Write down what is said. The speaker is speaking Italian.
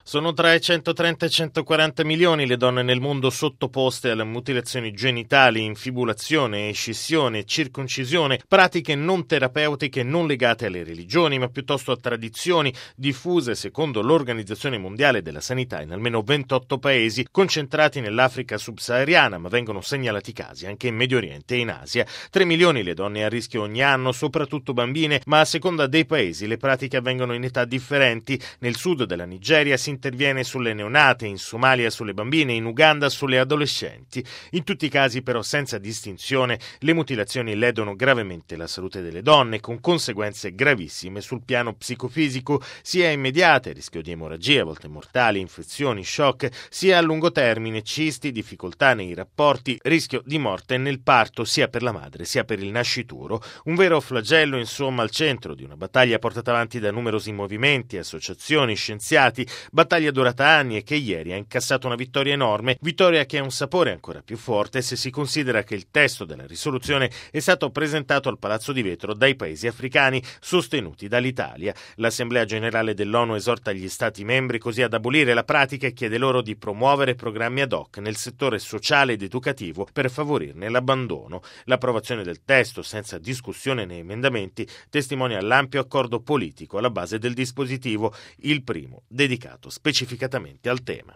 Sono tra i 130 e i 140 milioni le donne nel mondo sottoposte alle mutilazioni genitali, infibulazione, escissione, circoncisione, pratiche non terapeutiche non legate alle religioni, ma piuttosto a tradizioni diffuse secondo l'Organizzazione Mondiale della Sanità in almeno 28 paesi, concentrati nell'Africa subsahariana, ma vengono segnalati casi anche in Medio Oriente e in Asia. 3 milioni le donne a rischio ogni anno, soprattutto bambine, ma a seconda dei paesi le pratiche avvengono in età differenti. Nel sud della Nigeria si interviene sulle neonate, in Somalia sulle bambine, in Uganda sulle adolescenti. In tutti i casi però senza distinzione le mutilazioni ledono gravemente la salute delle donne, con conseguenze gravissime sul piano psicofisico, sia immediate, rischio di emorragie, a volte mortali, infezioni, shock, sia a lungo termine, cisti, difficoltà nei rapporti, rischio di morte nel parto sia per la madre sia per il nascituro. Un vero flagello, insomma, al centro di una battaglia portata avanti da numerosi movimenti, associazioni, scienziati, battaglia durata anni e che ieri ha incassato una vittoria enorme, vittoria che ha un sapore ancora più forte se si considera che il testo della risoluzione è stato presentato al Palazzo di Vetro dai paesi africani sostenuti dall'Italia. L'Assemblea Generale dell'ONU esorta gli Stati membri così ad abolire la pratica e chiede loro di promuovere programmi ad hoc nel settore sociale ed educativo per favorirne l'abbandono. L'approvazione del testo senza discussione né emendamenti testimonia l'ampio accordo politico alla base del dispositivo, il primo dedicato specificatamente al tema.